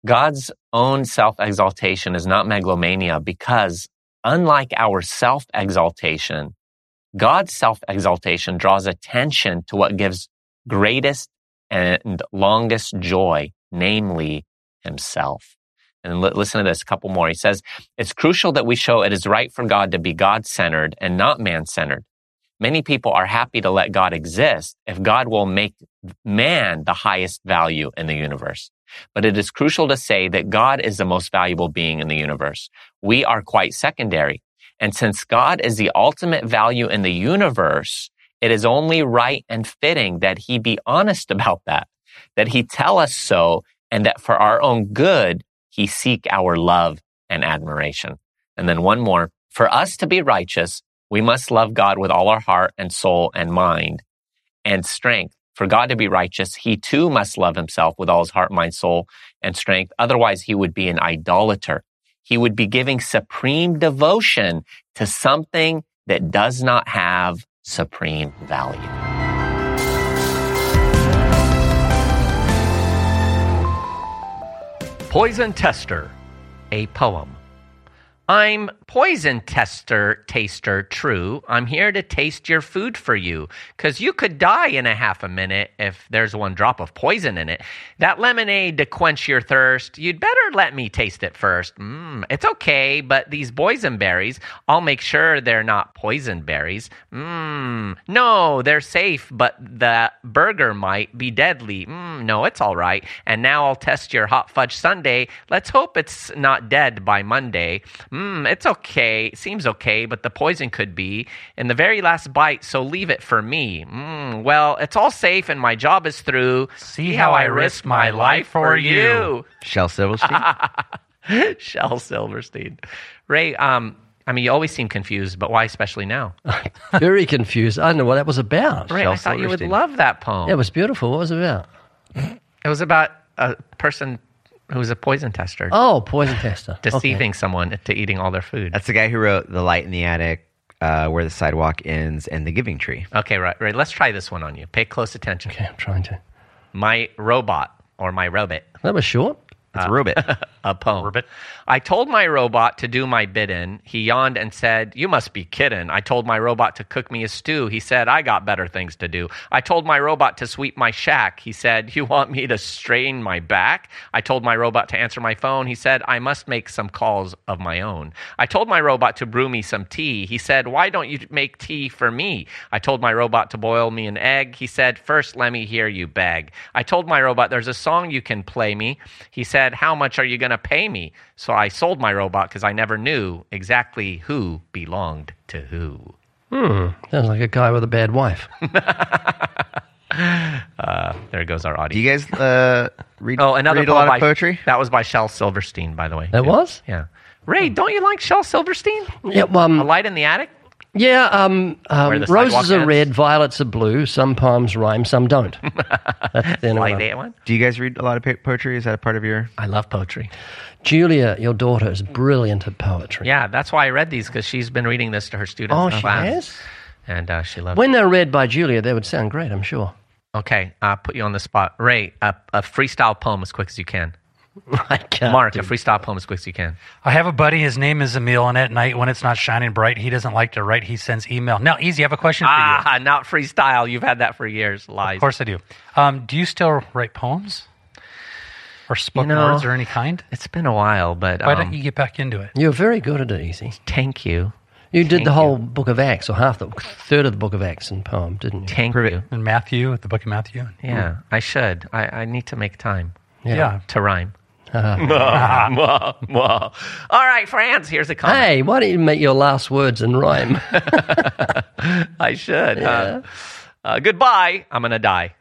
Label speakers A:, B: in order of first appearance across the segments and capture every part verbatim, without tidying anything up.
A: God's own self-exaltation is not megalomania because, unlike our self-exaltation, God's self-exaltation draws attention to what gives greatest and longest joy, namely himself. And li- listen to this, a couple more. He says, it's crucial that we show it is right for God to be God-centered and not man-centered. Many people are happy to let God exist if God will make man the highest value in the universe. But it is crucial to say that God is the most valuable being in the universe. We are quite secondary. And since God is the ultimate value in the universe, it is only right and fitting that he be honest about that, that he tell us so, and that for our own good, he seek our love and admiration. And then one more, for us to be righteous, we must love God with all our heart and soul and mind and strength. For God to be righteous, he too must love himself with all his heart, mind, soul, and strength. Otherwise, he would be an idolater. He would be giving supreme devotion to something that does not have supreme value.
B: Poison Tester, a poem. I'm poison tester, taster, true. I'm here to taste your food for you, because you could die in a half a minute if there's one drop of poison in it. That lemonade to quench your thirst, you'd better let me taste it first. Mmm, it's okay, but these boysenberries, I'll make sure they're not poison berries. Mmm, no, they're safe, but the burger might be deadly. Mmm, no, it's all right. And now I'll test your hot fudge sundae. Let's hope it's not dead by Monday. Mmm, it's okay. Seems okay, but the poison could be in the very last bite, so leave it for me. Mmm, well, it's all safe and my job is through.
C: See how I risk my life for you.
D: Shel Silverstein?
B: Shel Silverstein. Ray, um, I mean, you always seem confused, but why especially now?
C: Very confused. I don't know what that was about.
B: Ray,
D: Shel
B: I thought you would
D: Silverstein.
B: love that poem.
C: Yeah, it was beautiful. What was it about?
B: It was about a person who's a poison tester.
C: Oh, poison tester.
B: Deceiving
C: Okay.
B: someone into eating all their food.
D: That's the guy who wrote The Light in the Attic, uh, Where the Sidewalk Ends, and The Giving Tree.
B: Okay, right, right. Let's try this one on you. Pay close attention.
C: Okay, I'm trying to.
B: My robot or my robot.
C: That was short.
D: It's a Rubit.
B: A poem.
C: Ribbit.
B: I told my robot to do my bidding. He yawned and said, "You must be kidding." I told my robot to cook me a stew. He said, "I got better things to do." I told my robot to sweep my shack. He said, "You want me to strain my back?" I told my robot to answer my phone. He said, "I must make some calls of my own." I told my robot to brew me some tea. He said, "Why don't you make tea for me?" I told my robot to boil me an egg. He said, "First, let me hear you beg." I told my robot, "There's a song you can play me." He said, "How much are you going to pay me?" So I sold my robot because I never knew exactly who belonged to who.
C: Hmm. Sounds like a guy with a bad wife.
B: Uh, there goes our
D: Do
B: audience.
D: you guys uh, read,
B: Oh, another
D: read a
B: poem
D: lot
B: by,
D: of poetry?
B: That was by Shel Silverstein, by the way.
C: That
B: Yeah.
C: was?
B: Yeah. Ray, don't you like Shel Silverstein?
C: Yeah, well,
B: A
C: um,
B: Light in the Attic?
C: yeah um,
B: Where
C: um,
B: the Sidewalk
C: roses are
B: Ends?
C: red, violets are blue. Some poems rhyme, some don't. That's the end of
B: Light
C: it.
B: in one?
D: Do you guys read a lot of po- poetry? Is that a part of your...
B: I love poetry.
C: Julia, your daughter, is brilliant at poetry.
B: Yeah, that's why I read these, because she's been reading this to her students.
C: Oh,
B: in
C: she
B: class.
C: has?
B: And uh, she loves
C: When they're read by Julia, they would sound great, I'm sure.
B: it. Okay, I'll put you on the spot. Ray, a, a freestyle poem as quick as you can.
C: I can't
B: Mark,
C: do
B: a freestyle poem as quick as you can.
E: I have a buddy. His name is Emil, and at night when it's not shining bright, he doesn't like to write. He sends email. Now, Easy, I have a question for you.
B: Ah, not freestyle. You've had that for years. Lies.
E: Of course I do. Um, do you still write poems? Or spoken
B: You know,
E: words or any kind?
B: It's been a while, but
E: Why
B: um,
E: don't you get back into it?
C: You're very good at it, Easy.
B: thank you.
C: You did
B: Thank
C: the
B: you.
C: whole Book of Acts, or half the third of the Book of Acts in poem, didn't you?
B: Thank you.
E: In Matthew, the book of Matthew?
B: Yeah, I should. I, I need to make time
E: Yeah.
B: to rhyme.
C: Uh-huh.
B: Mwah, mwah. All right, Franz, here's a comment.
C: Hey, why don't you make your last words in rhyme?
B: I should. Uh, uh, goodbye. I'm going to die.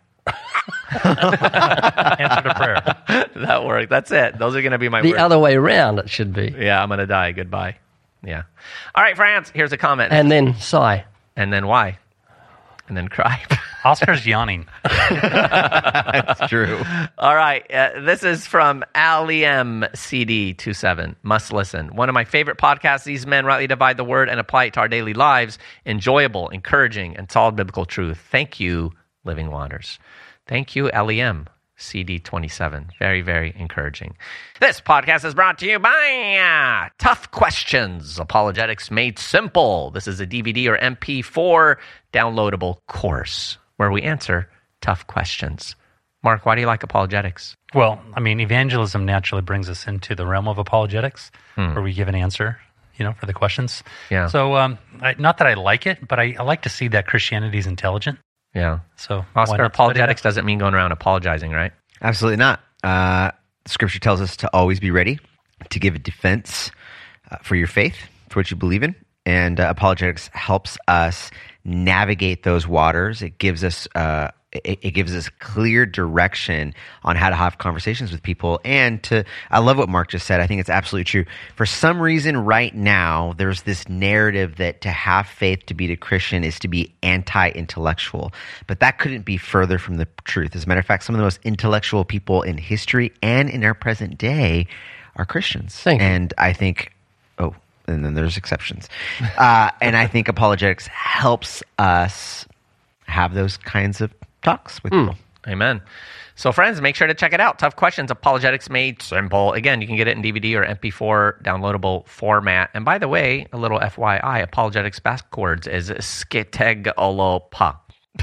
E: Answer to prayer.
B: That worked. That's it. Those are going to be my
C: The
B: words.
C: other way round, it should be.
B: Yeah, I'm going to die. Goodbye. Yeah. All right, Franz, here's a comment.
C: And then sigh.
B: And then why? And then cry.
E: Oscar's yawning.
D: That's true.
B: All right. Uh, this is from Ali M C D twenty-seven. Must listen. One of my favorite podcasts. These men rightly divide the word and apply it to our daily lives. Enjoyable, encouraging, and solid biblical truth. Thank you, Living Waters. Thank you, L E M. C D twenty-seven. Very, very encouraging. This podcast is brought to you by uh, Tough Questions, Apologetics Made Simple. This is a D V D or M P four downloadable course where we answer tough questions. Mark, why do you like apologetics?
E: Well, I mean, evangelism naturally brings us into the realm of apologetics,
B: Hmm.
E: where we give an answer, you know, for the questions.
B: Yeah.
E: So, um, I, not that I like it, but I, I like to see that Christianity is intelligent.
B: Yeah.
E: So, why
B: Oscar,
E: not study
B: apologetics
E: that?
B: doesn't mean going around apologizing, right?
D: Absolutely not. Uh, Scripture tells us to always be ready to give a defense uh, for your faith, for what you believe in. And uh, apologetics helps us navigate those waters. It gives us uh, it, it gives us clear direction on how to have conversations with people. And to, I love what Mark just said. I think it's absolutely true. For some reason, right now, there's this narrative that to have faith, to be a Christian, is to be anti-intellectual. But that couldn't be further from the truth. As a matter of fact, some of the most intellectual people in history and in our present day are Christians.
C: Thank you.
D: And I think, oh, and then there's exceptions. Uh, and I think apologetics helps us have those kinds of talks with people.
B: Amen. So, friends, make sure to check it out. Tough Questions, Apologetics Made Simple. Again, you can get it in D V D or M P four downloadable format. And by the way, a little F Y I, apologetics backwards is sketegolopa.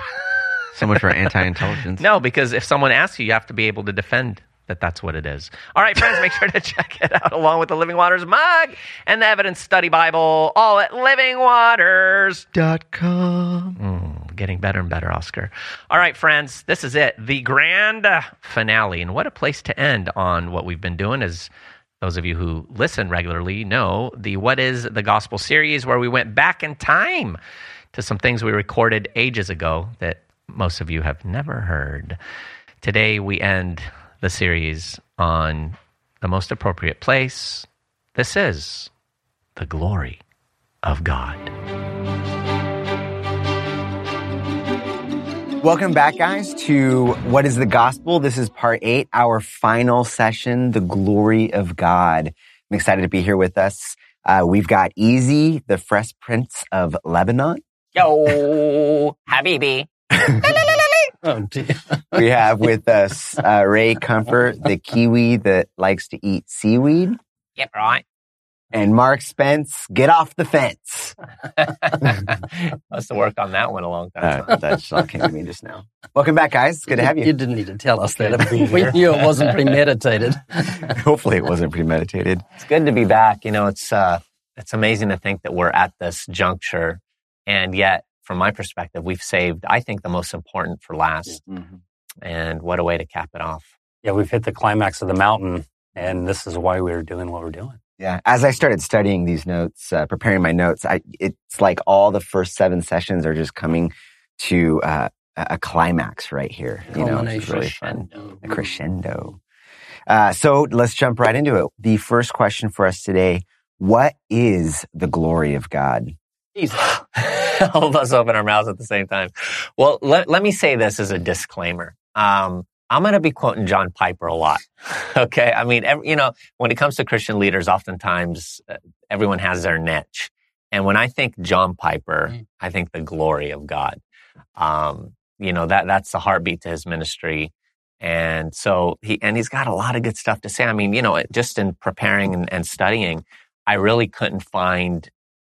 D: So much for anti-intelligence.
B: No, because if someone asks you, you have to be able to defend that that's what it is. All right, friends, make sure to check it out along with the Living Waters mug and the Evidence Study Bible, all at living waters
D: Dot com.
B: Mm, getting better and better, Oscar. All right, friends, this is it, the grand uh, finale. And what a place to end on what we've been doing. As those of you who listen regularly know, the What is the Gospel series, where we went back in time to some things we recorded ages ago that most of you have never heard. Today, we end the series on the most appropriate place. This is the glory of God.
F: Welcome back, guys, to What is the Gospel? This is part eight, our final session, the glory of God. I'm excited to be here with us. Uh, we've got Easy, the Fresh Prince of Lebanon.
A: Yo, Habibi.
C: Oh, dear.
F: We have with us uh, Ray Comfort, the Kiwi that likes to eat seaweed.
A: Yep, right.
F: And Mark Spence, get off the fence.
A: Must have worked on that one a long time.
F: Uh, that just all came to me just now. Welcome back, guys. Good to have
C: You
F: you.
C: didn't need to tell us that. We knew it wasn't premeditated.
F: Hopefully it wasn't premeditated.
A: It's good to be back. You know, it's uh, it's amazing to think that we're at this juncture, and yet, from my perspective, we've saved, I think, the most important for last.
F: Mm-hmm.
A: And what a way to cap it off.
G: Yeah, we've hit the climax of the mountain, and this is why we're doing what we're doing.
F: Yeah. As I started studying these notes, uh, preparing my notes, I, it's like all the first seven sessions are just coming to uh, a climax right here. You know, it's really fun. A crescendo. Uh, so let's jump right into it. The first question for us today, what is the glory of God?
A: Jesus. All of us open our mouths at the same time. Well, let, let me say this as a disclaimer. Um, I'm going to be quoting John Piper a lot. Okay. I mean, every, you know, when it comes to Christian leaders, oftentimes uh, everyone has their niche. And when I think John Piper, mm. I think the glory of God. Um, you know, that, that's the heartbeat to his ministry. And so he, and he's got a lot of good stuff to say. I mean, you know, just in preparing and, and studying, I really couldn't find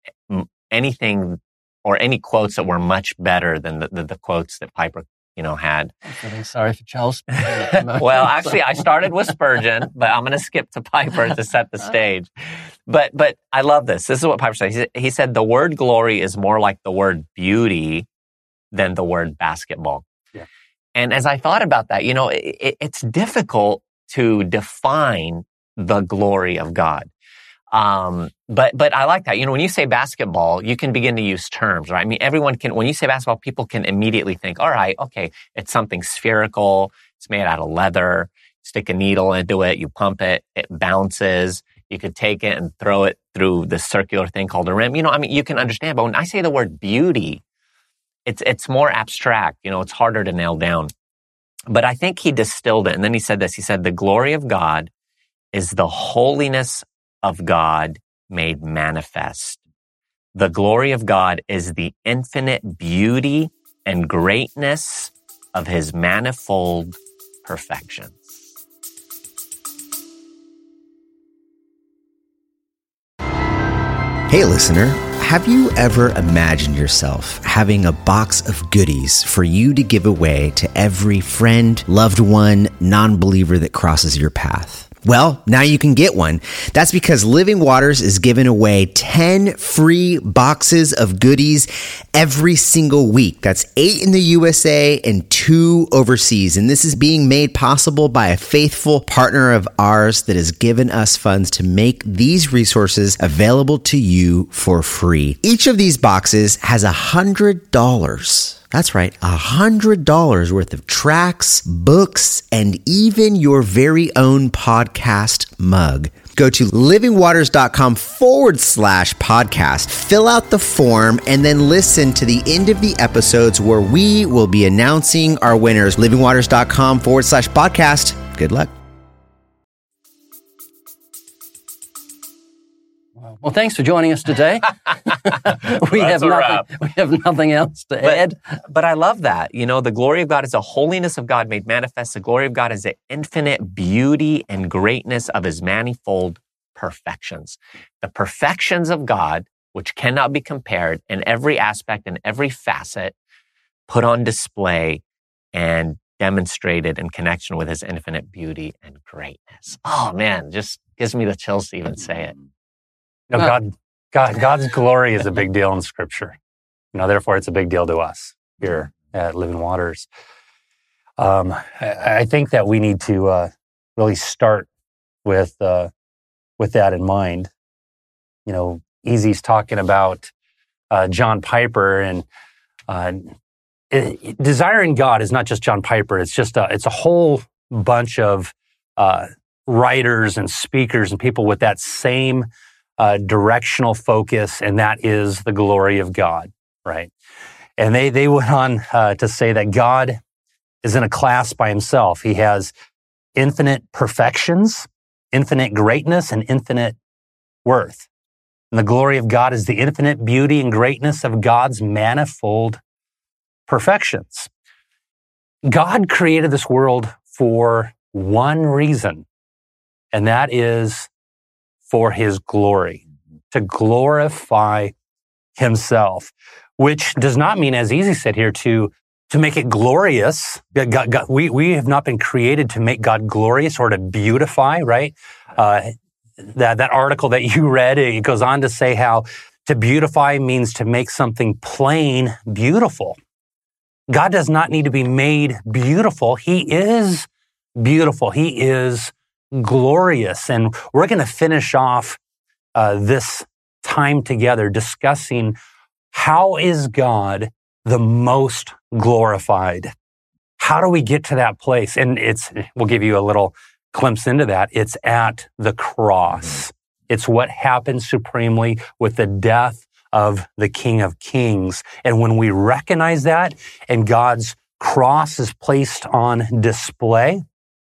A: anything or any quotes that were much better than the, the, the quotes that Piper, you know, had.
C: I'm feeling sorry for Charles.
A: Well, actually, I started with Spurgeon, but I'm going to skip to Piper to set the stage. But but I love this. This is what Piper said. He said, he said the word glory is more like the word beauty than the word basketball.
G: Yeah.
A: And as I thought about that, you know, it, it's difficult to define the glory of God. Um, but, but I like that. You know, when you say basketball, you can begin to use terms, right? I mean, everyone can, when you say basketball, people can immediately think, all right, okay, it's something spherical. It's made out of leather. Stick a needle into it. You pump it. It bounces. You could take it and throw it through this circular thing called a rim. You know, I mean, you can understand, but when I say the word beauty, it's, it's more abstract. You know, it's harder to nail down. But I think he distilled it. And then he said this, he said, the glory of God is the holiness of God made manifest. The glory of God is the infinite beauty and greatness of his manifold perfections.
H: Hey, listener, have you ever imagined yourself having a box of goodies for you to give away to every friend, loved one, non-believer that crosses your path? Well, now you can get one. That's because Living Waters is giving away ten free boxes of goodies every single week. That's eight in the U S A and two overseas. And this is being made possible by a faithful partner of ours that has given us funds to make these resources available to you for free. Each of these boxes has one hundred dollars. That's right, one hundred dollars worth of tracts, books, and even your very own podcast mug. Go to livingwaters.com forward slash podcast, fill out the form, and then listen to the end of the episodes where we will be announcing our winners. livingwaters.com forward slash podcast. Good luck.
C: Well, thanks for joining us today. we
A: That's
C: have
A: a
C: nothing.
A: wrap.
C: We have nothing else to
A: But,
C: add.
A: but I love that. You know, the glory of God is the holiness of God made manifest. The glory of God is the infinite beauty and greatness of his manifold perfections. The perfections of God, which cannot be compared in every aspect and every facet, put on display and demonstrated in connection with his infinite beauty and greatness. Oh man, just gives me the chills to even say it.
G: You know, God, God, God's glory is a big deal in Scripture. You know, therefore, it's a big deal to us here at Living Waters. Um, I, I think that we need to uh, really start with uh, with that in mind. You know, Easy's talking about uh, John Piper, and uh, it, desiring God is not just John Piper. It's just a, it's a whole bunch of uh, writers and speakers and people with that same Uh, directional focus, and that is the glory of God, right? And they they went on uh, to say that God is in a class by himself. He has infinite perfections, infinite greatness, and infinite worth. And the glory of God is the infinite beauty and greatness of God's manifold perfections. God created this world for one reason, and that is for his glory, to glorify himself, which does not mean, as Easy said here, to, to make it glorious. God, God, we, we have not been created to make God glorious or to beautify, right? Uh, that, that article that you read, it goes on to say how to beautify means to make something plain beautiful. God does not need to be made beautiful. He is beautiful. He is glorious. And we're going to finish off uh, this time together discussing how is God the most glorified? How do we get to that place? And it's, we'll give you a little glimpse into that. It's at the cross. It's what happened supremely with the death of the King of Kings. And when we recognize that and God's cross is placed on display,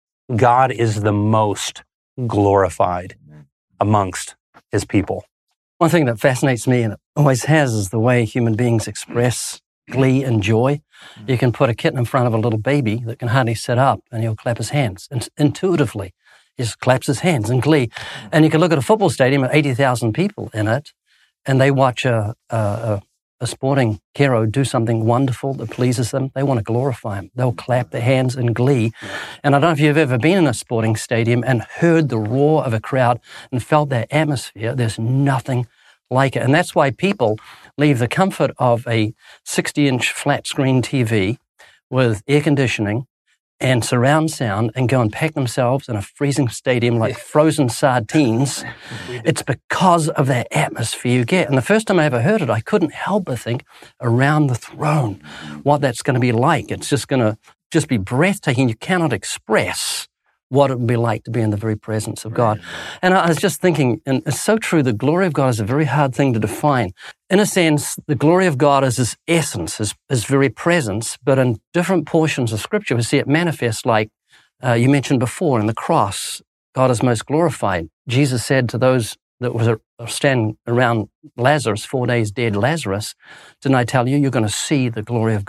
G: God is the most glorified amongst his people.
C: One thing that fascinates me, and it always has, is the way human beings express glee and joy. You can put a kitten in front of a little baby that can hardly sit up, and he'll clap his hands and intuitively. He just claps his hands in glee. And you can look at a football stadium with eighty thousand people in it, and they watch a, a, a sporting hero do something wonderful that pleases them. They want to glorify him. They'll clap their hands in glee. And I don't know if you've ever been in a sporting stadium and heard the roar of a crowd and felt that atmosphere. There's nothing like it. And that's why people leave the comfort of a sixty-inch flat screen T V with air conditioning and surround sound and go and pack themselves in a freezing stadium like frozen sardines. It's because of that atmosphere you get. And the first time I ever heard it, I couldn't help but think around the throne, what that's going to be like. It's just going to just be breathtaking. You cannot express what it would be like to be in the very presence of God. And I was just thinking, and it's so true, the glory of God is a very hard thing to define. In a sense, the glory of God is his essence, his, his very presence, but in different portions of Scripture, we see it manifest like uh, you mentioned before in the cross, God is most glorified. Jesus said to those that were standing around Lazarus, four days dead Lazarus, didn't I tell you, you're going to see the glory of God?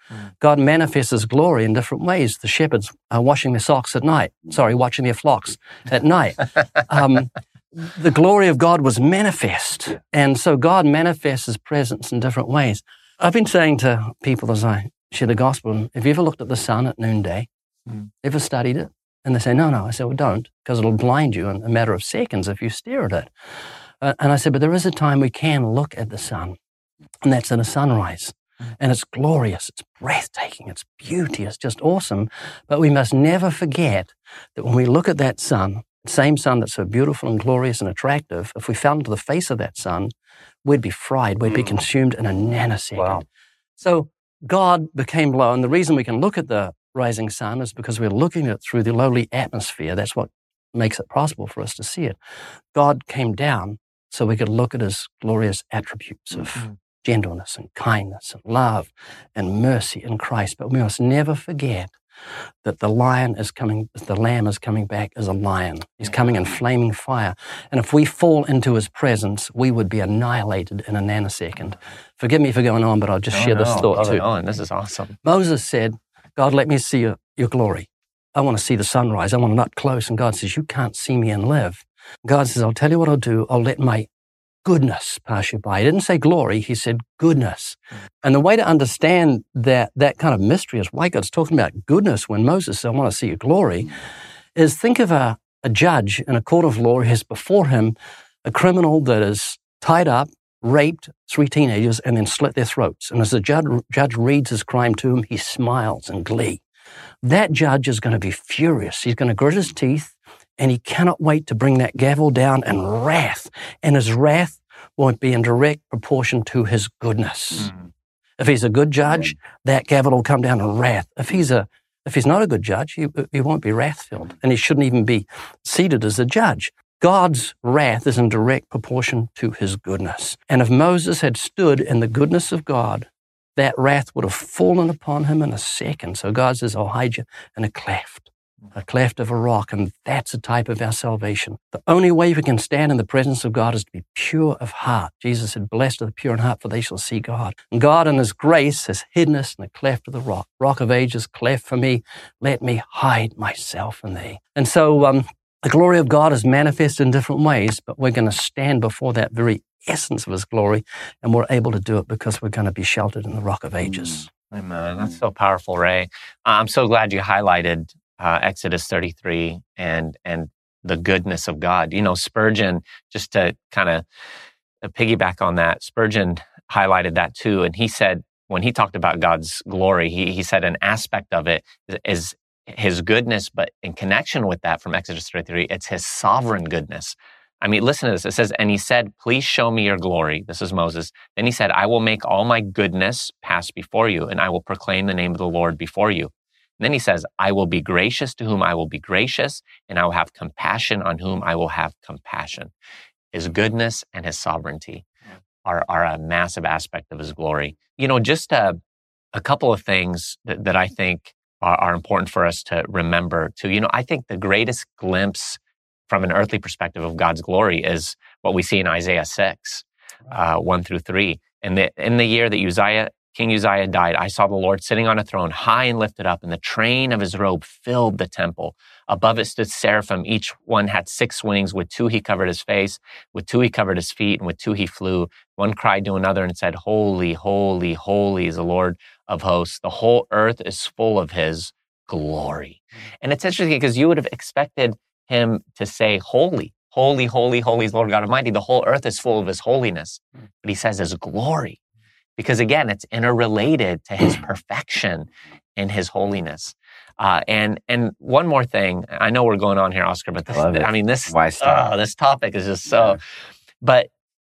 C: God manifests His glory in different ways. The shepherds are washing their socks at night. Sorry, watching their flocks at night. Um, the glory of God was manifest. And so God manifests His presence in different ways. I've been saying to people as I share the gospel, have you ever looked at the sun at noonday? Mm. Ever studied it? And they say, no, no. I say, well, don't, because it'll blind you in a matter of seconds if you stare at it. Uh, and I said, but there is a time we can look at the sun, and that's in a sunrise. And it's glorious, it's breathtaking, it's beauty, it's just awesome. But we must never forget that when we look at that sun, the same sun that's so beautiful and glorious and attractive, if we fell into the face of that sun, we'd be fried, we'd be consumed in a nanosecond. Wow. So God became low, and the reason we can look at the rising sun is because we're looking at it through the lowly atmosphere. That's what makes it possible for us to see it. God came down so we could look at His glorious attributes of mm-hmm. gentleness and kindness and love and mercy in Christ. But we must never forget that the lion is coming, the lamb is coming back as a lion. He's coming in flaming fire. And if we fall into His presence, we would be annihilated in a nanosecond. Forgive me for going on, but I'll just
A: no,
C: share
A: no,
C: this thought too.
A: On. This is awesome.
C: Moses said, God, let me see your, your glory. I want to see the sunrise. I want to look close. And God says, you can't see me and live. God says, I'll tell you what I'll do. I'll let my goodness pass you by. He didn't say glory, He said goodness. And the way to understand that that kind of mystery is why God's talking about goodness when Moses said, I want to see your glory, is think of a, a judge in a court of law who has before him a criminal that is tied up, raped three teenagers, and then slit their throats. And as the judge, judge reads his crime to him, he smiles in glee. That judge is going to be furious. He's going to grit his teeth, and he cannot wait to bring that gavel down in wrath. And his wrath won't be in direct proportion to his goodness. Mm. If he's a good judge, that gavel will come down in wrath. If he's a if he's not a good judge, he, he won't be wrath-filled, and he shouldn't even be seated as a judge. God's wrath is in direct proportion to His goodness. And if Moses had stood in the goodness of God, that wrath would have fallen upon him in a second. So God says, I'll hide you in a cleft. A cleft of a rock, and that's a type of our salvation. The only way we can stand in the presence of God is to be pure of heart. Jesus said, blessed are the pure in heart, for they shall see God. And God in His grace has hidden us in the cleft of the rock. Rock of ages, cleft for me, let me hide myself in thee. And so um, the glory of God is manifested in different ways, but we're going to stand before that very essence of His glory, and we're able to do it because we're going to be sheltered in the rock of ages.
A: Amen. That's so powerful, Ray. I'm so glad you highlighted Uh, Exodus thirty-three and and the goodness of God. You know, Spurgeon, just to kind of piggyback on that, Spurgeon highlighted that too. And he said, when he talked about God's glory, he, he said an aspect of it is His goodness, but in connection with that from Exodus thirty-three, it's His sovereign goodness. I mean, listen to this. It says, and he said, please show me your glory. This is Moses. Then he said, I will make all my goodness pass before you, and I will proclaim the name of the Lord before you. And then he says, I will be gracious to whom I will be gracious, and I will have compassion on whom I will have compassion. His goodness and His sovereignty are, are a massive aspect of His glory. You know, just a, a couple of things that, that I think are, are important for us to remember too. You know, I think the greatest glimpse from an earthly perspective of God's glory is what we see in Isaiah six, uh, one through three. And the, in the year that Uzziah King Uzziah died, I saw the Lord sitting on a throne, high and lifted up, and the train of His robe filled the temple. Above it stood seraphim. Each one had six wings. With two he covered his face, with two he covered his feet, and with two he flew. One cried to another and said, holy, holy, holy is the Lord of hosts. The whole earth is full of His glory. And it's interesting because you would have expected Him to say holy, holy, holy, holy is the Lord God Almighty. The whole earth is full of His holiness. But He says His glory. Because again, it's interrelated to His perfection and His holiness. Uh, and and one more thing, I know we're going on here, Oscar, but this, I, I mean, this oh, this topic is just so. Yeah. But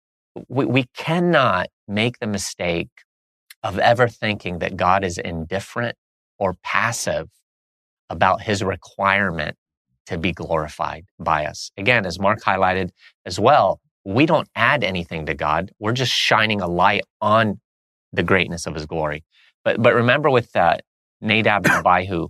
A: we, we cannot make the mistake of ever thinking that God is indifferent or passive about His requirement to be glorified by us. Again, as Mark highlighted as well, we don't add anything to God. We're just shining a light on the greatness of His glory. But but remember with uh, Nadab and Abihu,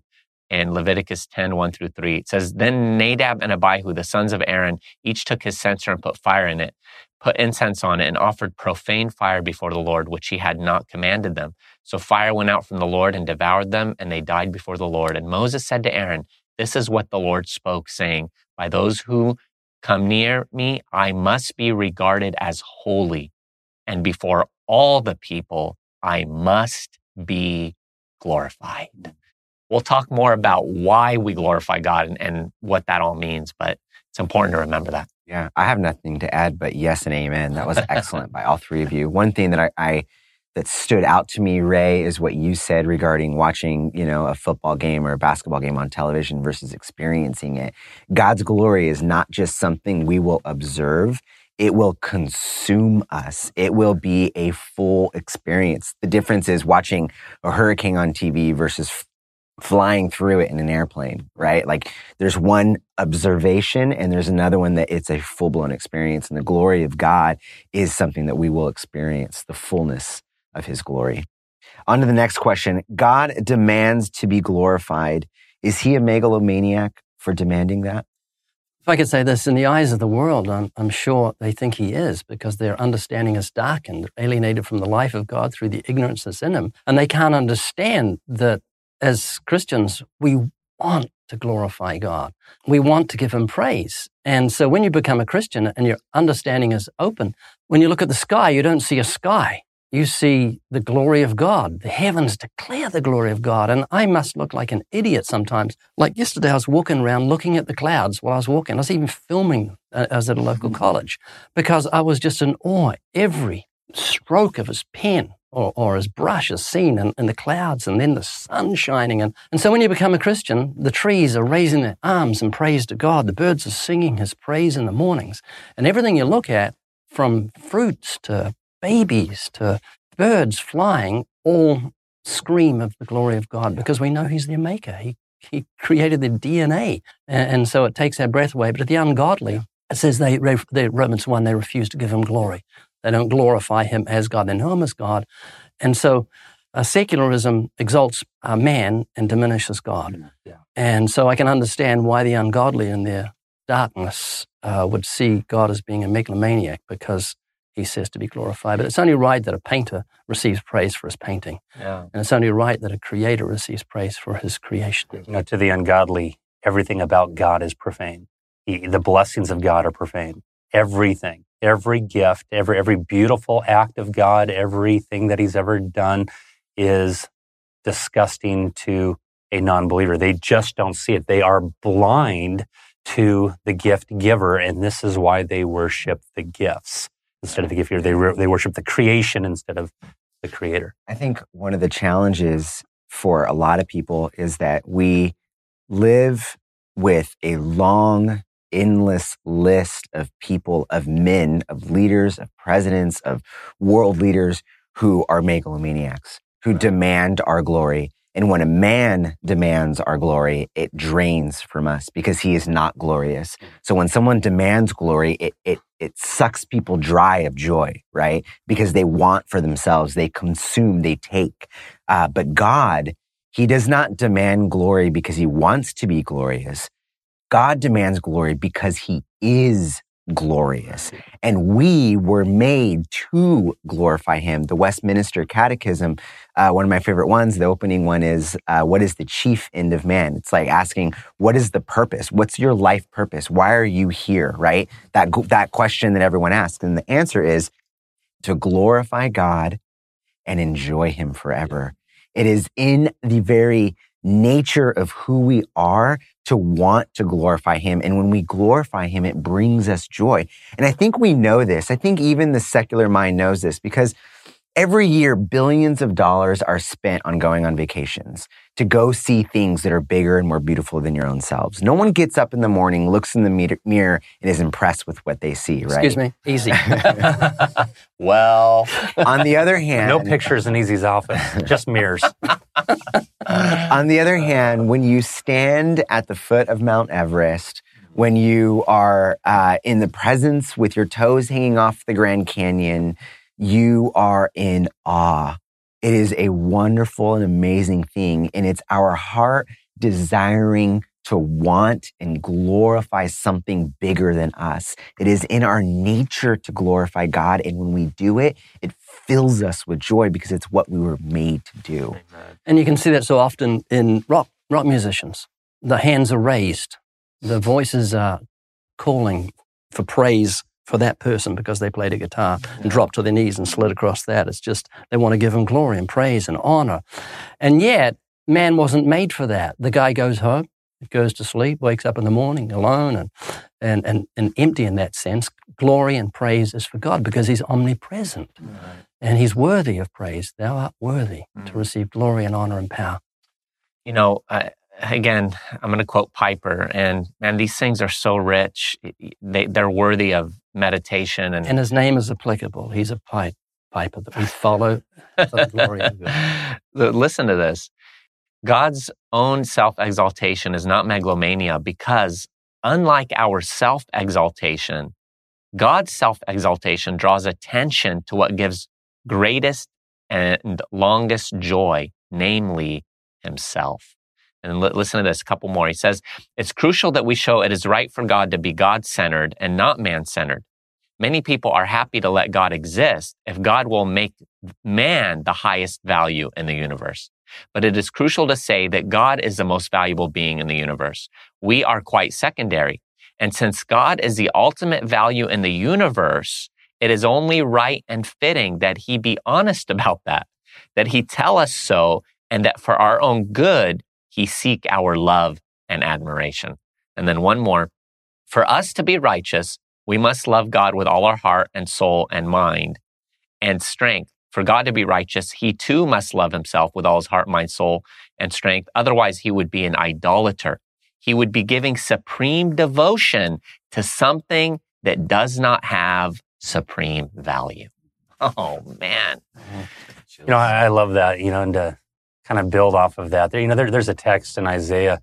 A: in Leviticus ten, one through three. It says, Then Nadab and Abihu, the sons of Aaron, each took his censer and put fire in it, put incense on it, and offered profane fire before the Lord, which he had not commanded them. So fire went out from the Lord and devoured them, and they died before the Lord. And Moses said to Aaron, This is what the Lord spoke, saying, By those who come near me, I must be regarded as holy, and before all the people, I must be glorified. We'll talk more about why we glorify God and, and what that all means, but it's important to remember that.
F: Yeah, I have nothing to add, but yes and amen. That was excellent by all three of you. One thing that I, I that stood out to me, Ray, is what you said regarding watching, you know, a football game or a basketball game on television versus experiencing it. God's glory is not just something we will observe. It will consume us. It will be a full experience. The difference is watching a hurricane on T V versus f- flying through it in an airplane, right? Like there's one observation and there's another one that it's a full-blown experience. And the glory of God is something that we will experience, the fullness of his glory. On to the next question. God demands to be glorified. Is he a megalomaniac for demanding that?
C: If I could say this, in the eyes of the world, I'm, I'm sure they think he is, because their understanding is darkened, alienated from the life of God through the ignorance that's in him. And they can't understand that as Christians, we want to glorify God. We want to give him praise. And so when you become a Christian and your understanding is open, when you look at the sky, you don't see a sky. You see the glory of God. The heavens declare the glory of God. And I must look like an idiot sometimes. Like yesterday, I was walking around looking at the clouds while I was walking. I was even filming. uh, I was at a local college because I was just in awe. Every stroke of his pen or, or his brush is seen in, in the clouds, and then the sun shining. And, and so when you become a Christian, the trees are raising their arms in praise to God. The birds are singing his praise in the mornings. And everything you look at, from fruits to babies to birds flying, all scream of the glory of God, because we know he's their maker. He he created their D N A. And, and so it takes our breath away. But the ungodly, it says they, they, Romans one, they refuse to give him glory. They don't glorify him as God. They know him as God. And so uh, secularism exalts uh, man and diminishes God. Yeah. And so I can understand why the ungodly in their darkness uh, would see God as being a megalomaniac, because he says to be glorified. But it's only right that a painter receives praise for his painting. Yeah. And it's only right that a creator receives praise for his creation.
G: You know, to the ungodly, everything about God is profane. He, the blessings of God are profane. Everything, every gift, every every beautiful act of God, everything that he's ever done is disgusting to a non-believer. They just don't see it. They are blind to the gift giver, and this is why they worship the gifts instead of the gift giver. They re- they worship the creation instead of the creator.
F: I think one of the challenges for a lot of people is that we live with a long, endless list of people, of men, of leaders, of presidents, of world leaders who are megalomaniacs, who right. demand our glory. And when a man demands our glory, it drains from us because he is not glorious. So when someone demands glory, it it it sucks people dry of joy, right? Because they want for themselves, they consume, they take. Uh, but God, he does not demand glory because he wants to be glorious. God demands glory because he is glorious. And we were made to glorify him. The Westminster Catechism, uh, one of my favorite ones, the opening one is, uh, what is the chief end of man? It's like asking, what is the purpose? What's your life purpose? Why are you here, right? That, that question that everyone asks. And the answer is to glorify God and enjoy him forever. It is in the very nature of who we are to want to glorify him. And when we glorify him, it brings us joy. And I think we know this. I think even the secular mind knows this, because every year, billions of dollars are spent on going on vacations to go see things that are bigger and more beautiful than your own selves. No one gets up in the morning, looks in the meter- mirror, and is impressed with what they see, right?
C: Excuse me. Easy.
F: Well, on the other hand...
G: No pictures in Easy's office, just mirrors.
F: On the other hand, when you stand at the foot of Mount Everest, when you are uh, in the presence with your toes hanging off the Grand Canyon, you are in awe. It is a wonderful and amazing thing, and it's our heart desiring to want and glorify something bigger than us. It is in our nature to glorify God. And when we do it, it fills us with joy because it's what we were made to do.
C: And you can see that so often in rock, rock musicians. The hands are raised. The voices are calling for praise for that person because they played a guitar and dropped to their knees and slid across that. It's just, they want to give him glory and praise and honor. And yet, man wasn't made for that. The guy goes home, goes to sleep, wakes up in the morning alone and, and, and, and empty in that sense. Glory and praise is for God because he's omnipresent. Right. And he's worthy of praise. Thou art worthy mm. to receive glory and honor and power.
A: You know, uh, again, I'm going to quote Piper, and man, these things are so rich. They, they're worthy of meditation. And,
C: and his name is applicable. He's a pipe, piper that we follow for the glory of God.
A: Listen to this. God's own self-exaltation is not megalomania because, unlike our self-exaltation, God's self-exaltation draws attention to what gives greatest and longest joy, namely himself. And li- listen to this, a couple more. He says, it's crucial that we show it is right for God to be God-centered and not man-centered. Many people are happy to let God exist if God will make man the highest value in the universe. But it is crucial to say that God is the most valuable being in the universe. We are quite secondary. And since God is the ultimate value in the universe, it is only right and fitting that he be honest about that, that he tell us so, and that for our own good, he seek our love and admiration. And then one more. For us to be righteous, we must love God with all our heart and soul and mind and strength. For God to be righteous, he too must love himself with all his heart, mind, soul, and strength. Otherwise, he would be an idolater. He would be giving supreme devotion to something that does not have supreme value. Oh, man.
G: You know, I, I love that, you know, and to kind of build off of that. There, you know, there, there's a text in Isaiah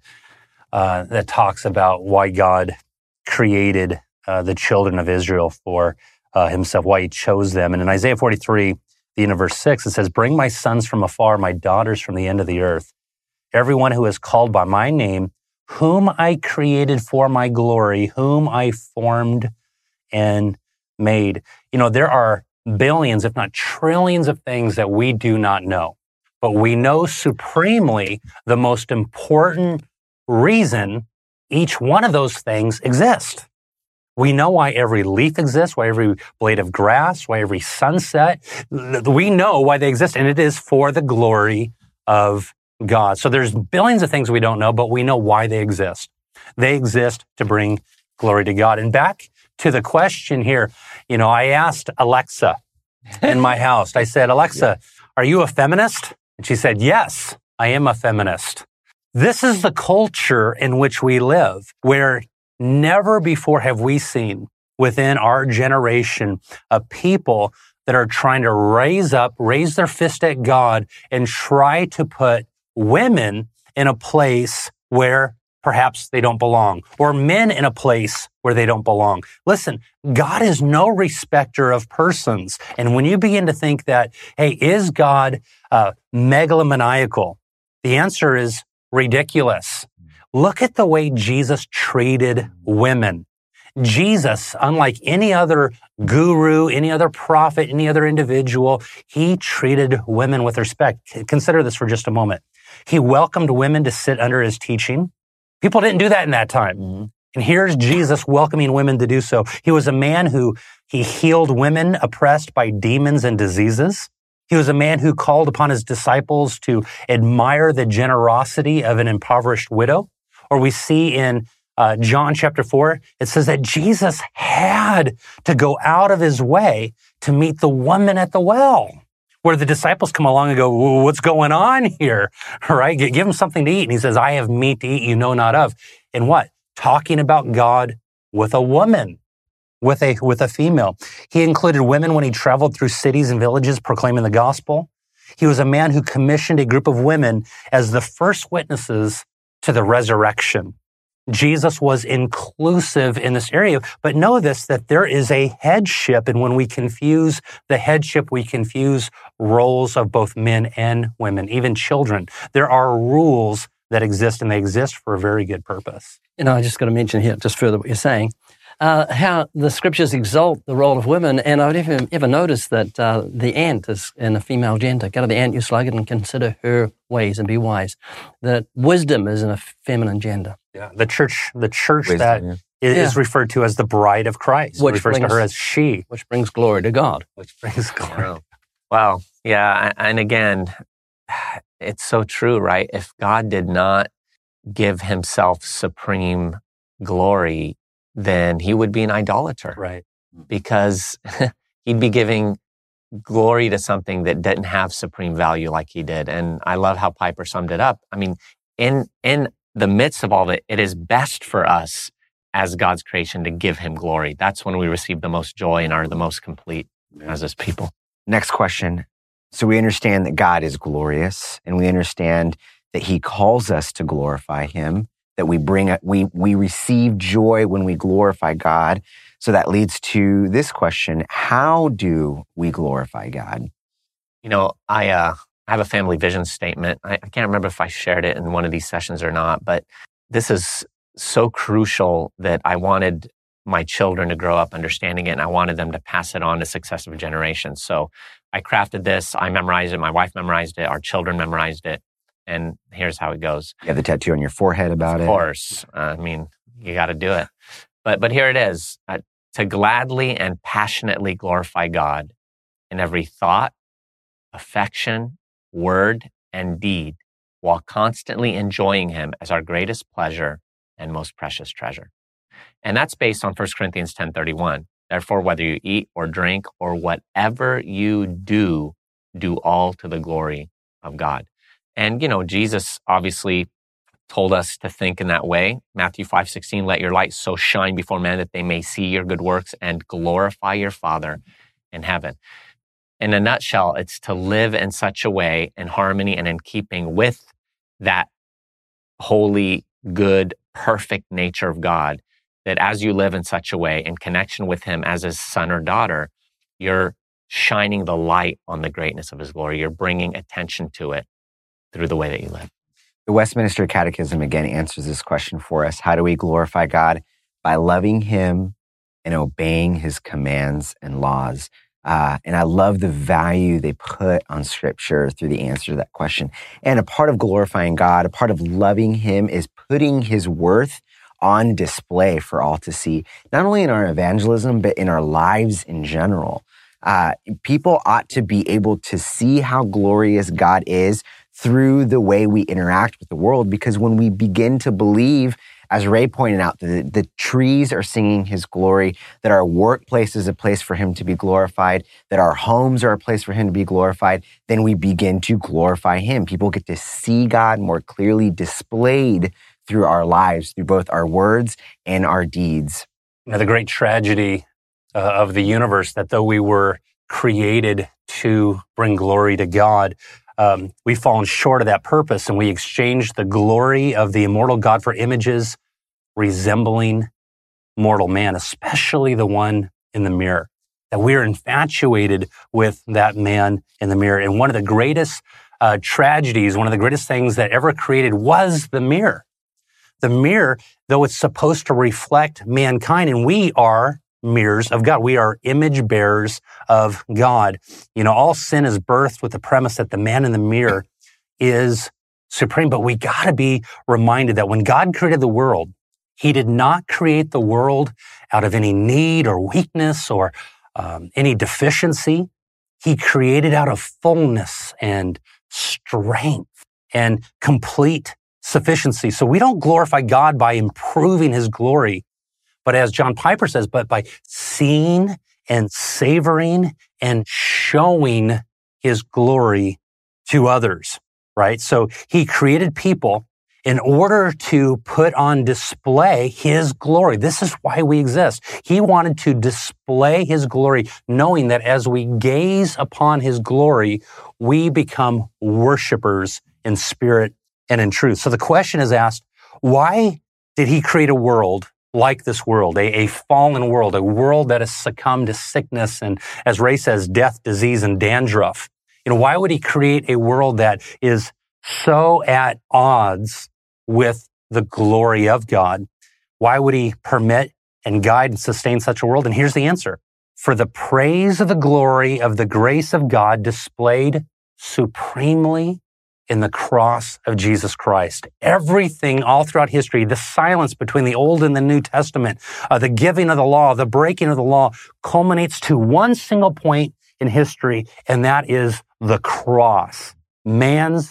G: uh, that talks about why God created uh, the children of Israel for uh, himself, why he chose them. And in Isaiah forty-three, the end of verse six, it says, bring my sons from afar, my daughters from the end of the earth. Everyone who is called by my name, whom I created for my glory, whom I formed and made. You know, there are billions, if not trillions of things that we do not know. But we know supremely the most important reason each one of those things exist. We know why every leaf exists, why every blade of grass, why every sunset. We know why they exist, and it is for the glory of God. So there's billions of things we don't know, but we know why they exist. They exist to bring glory to God. And back to the question here, you know, I asked Alexa in my house, I said, Alexa, are you a feminist? And she said, yes, I am a feminist. This is the culture in which we live, where never before have we seen within our generation a people that are trying to raise up, raise their fist at God and try to put women in a place where perhaps they don't belong, or men in a place where they don't belong. Listen, God is no respecter of persons. And when you begin to think that, hey, is God uh, megalomaniacal? The answer is ridiculous. Look at the way Jesus treated women. Jesus, unlike any other guru, any other prophet, any other individual, he treated women with respect. Consider this for just a moment. He welcomed women to sit under his teaching. People didn't do that in that time. Mm-hmm. And here's Jesus welcoming women to do so. He was a man who he healed women oppressed by demons and diseases. He was a man who called upon his disciples to admire the generosity of an impoverished widow. Or we see in uh, John chapter four, it says that Jesus had to go out of his way to meet the woman at the well, where the disciples come along and go, what's going on here? All right, give him something to eat. And he says, I have meat to eat you know not of. And what? Talking about God with a woman, with a, with a female. He included women when he traveled through cities and villages proclaiming the gospel. He was a man who commissioned a group of women as the first witnesses to the resurrection. Jesus was inclusive in this area, but know this, that there is a headship, and when we confuse the headship, we confuse roles of both men and women, even children. There are rules that exist, and they exist for a very good purpose.
C: You know, I just got to mention here, just further what you're saying, uh, how the scriptures exalt the role of women. And I've never ever noticed that uh, the ant is in a female gender. Go to the ant, you sluggard, and consider her ways and be wise. That wisdom is in a feminine gender.
G: Yeah, the church, the church
F: Wisdom,
G: that
F: yeah.
G: is
C: Yeah.
G: referred to as the bride of Christ,
C: Which
G: refers to
C: brings-
G: her as she,
C: Which brings glory to God.
G: which brings glory.
A: Wow. Yeah. And again, it's so true, right? If God did not give himself supreme glory, then he would be an idolater,
G: Right.
A: because he'd be giving glory to something that didn't have supreme value like he did. And I love how Piper summed it up. I mean, in, in the midst of all of it, it is best for us as God's creation to give him glory. That's when we receive the most joy and are the most complete as his people.
F: Next question. So we understand that God is glorious, and we understand that he calls us to glorify him, that we bring, a, we, we receive joy when we glorify God. So that leads to this question: how do we glorify God?
A: You know, I, uh, I have a family vision statement. I, I can't remember if I shared it in one of these sessions or not, but this is so crucial that I wanted my children to grow up understanding it, and I wanted them to pass it on to successive generations. So I crafted this, I memorized it, my wife memorized it, our children memorized it, and here's how it goes.
F: You have the tattoo on your forehead about
A: Of
F: it.
A: course. Uh, I mean, you got to do it. But but here it is. Uh, to gladly and passionately glorify God in every thought, affection, word, and deed, while constantly enjoying him as our greatest pleasure and most precious treasure. And that's based on First Corinthians ten thirty-one. Therefore, whether you eat or drink or whatever you do, do all to the glory of God. And, you know, Jesus obviously told us to think in that way. Matthew five sixteen, let your light so shine before men that they may see your good works and glorify your Father in heaven. In a nutshell, it's to live in such a way in harmony and in keeping with that holy, good, perfect nature of God, that as you live in such a way in connection with him as his son or daughter, you're shining the light on the greatness of his glory. You're bringing attention to it through the way that you live.
F: The Westminster Catechism again answers this question for us. How do we glorify God? By loving him and obeying his commands and laws. Uh, and I love the value they put on scripture through the answer to that question. And a part of glorifying God, a part of loving him, is putting his worth on display for all to see, not only in our evangelism, but in our lives in general. Uh, people ought to be able to see how glorious God is through the way we interact with the world, because when we begin to believe, as Ray pointed out, that the, the trees are singing his glory, that our workplace is a place for him to be glorified, that our homes are a place for him to be glorified, then we begin to glorify him. People get to see God more clearly displayed through our lives, through both our words and our deeds.
G: You know, the great tragedy uh, of the universe, that though we were created to bring glory to God, um, we've fallen short of that purpose, and we exchanged the glory of the immortal God for images resembling mortal man, especially the one in the mirror. That we're infatuated with that man in the mirror. And one of the greatest uh, tragedies, one of the greatest things that ever created was the mirror. The mirror, though it's supposed to reflect mankind, and we are mirrors of God. We are image bearers of God. You know, all sin is birthed with the premise that the man in the mirror is supreme. But we got to be reminded that when God created the world, he did not create the world out of any need or weakness or um, any deficiency. He created out of fullness and strength and complete sufficiency. So we don't glorify God by improving his glory, but as John Piper says, but by seeing and savoring and showing his glory to others, right? So he created people in order to put on display his glory. This is why we exist. He wanted to display his glory, knowing that as we gaze upon his glory, we become worshipers in spirit and in truth. So the question is asked, why did he create a world like this world, a, a fallen world, a world that has succumbed to sickness and, as Ray says, death, disease, and dandruff? You know, why would he create a world that is so at odds with the glory of God. Why would he permit and guide and sustain such a world? And here's the answer. For the praise of the glory of the grace of God displayed supremely in the cross of Jesus Christ. Everything all throughout history, the silence between the Old and the New Testament, uh, the giving of the law, the breaking of the law, culminates to one single point in history, and that is the cross. Man's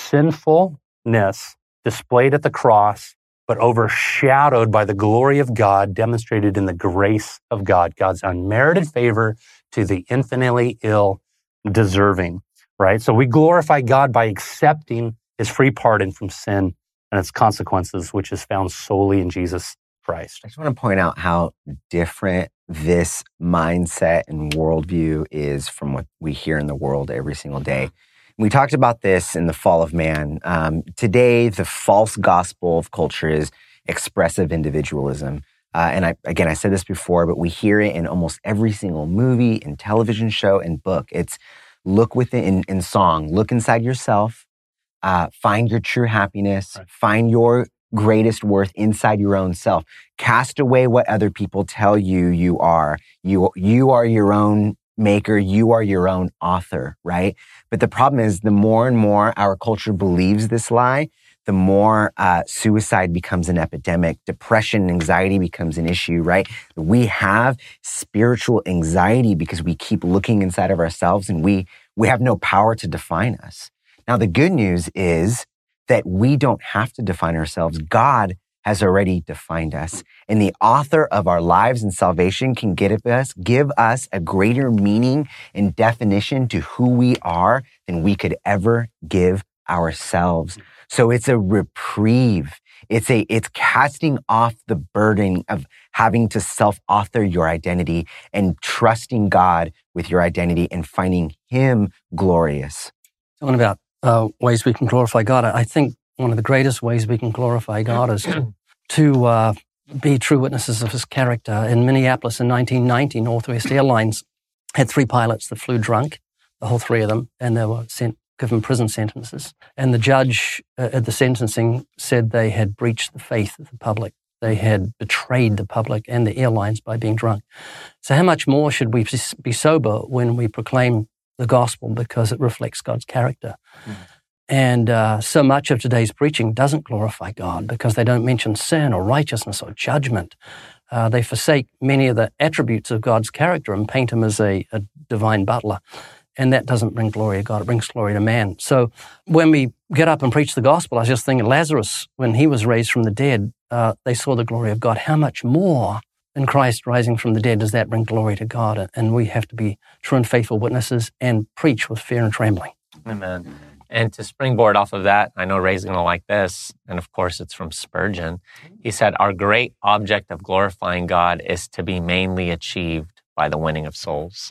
G: sinfulness displayed at the cross, but overshadowed by the glory of God, demonstrated in the grace of God, God's unmerited favor to the infinitely ill deserving. Right? So we glorify God by accepting his free pardon from sin and its consequences, which is found solely in Jesus Christ.
F: I just want to point out how different this mindset and worldview is from what we hear in the world every single day. We talked about this in the fall of man. Um, today, the false gospel of culture is expressive individualism. Uh, and I, again, I said this before, but we hear it in almost every single movie and television show and book. It's look within, in, in song, look inside yourself, uh, find your true happiness, right. Find your greatest worth inside your own self. Cast away what other people tell you you are. You, you are your own maker. You are your own author, right? But the problem is the more and more our culture believes this lie, the more uh, suicide becomes an epidemic, depression and anxiety becomes an issue, right? We have spiritual anxiety because we keep looking inside of ourselves and we, we have no power to define us. Now, the good news is that we don't have to define ourselves. God has already defined us. And the author of our lives and salvation can give us, give us a greater meaning and definition to who we are than we could ever give ourselves. So it's a reprieve. It's a, it's casting off the burden of having to self-author your identity and trusting God with your identity and finding him glorious.
C: Talking about uh, ways we can glorify God, I think one of the greatest ways we can glorify God is to, to uh, be true witnesses of his character. In Minneapolis in nineteen ninety, Northwest Airlines had three pilots that flew drunk, the whole three of them, and they were sent given prison sentences. And the judge uh, at the sentencing said they had breached the faith of the public. They had betrayed the public and the airlines by being drunk. So how much more should we be sober when we proclaim the gospel, because it reflects God's character? Mm. And uh, so much of today's preaching doesn't glorify God because they don't mention sin or righteousness or judgment. Uh, they forsake many of the attributes of God's character and paint him as a, a divine butler. And that doesn't bring glory to God, it brings glory to man. So when we get up and preach the gospel, I was just thinking Lazarus, when he was raised from the dead, uh, they saw the glory of God. How much more in Christ rising from the dead does that bring glory to God? And we have to be true and faithful witnesses and preach with fear and trembling.
A: Amen. And to springboard off of that, I know Ray's going to like this, and of course it's from Spurgeon. He said, our great object of glorifying God is to be mainly achieved by the winning of souls.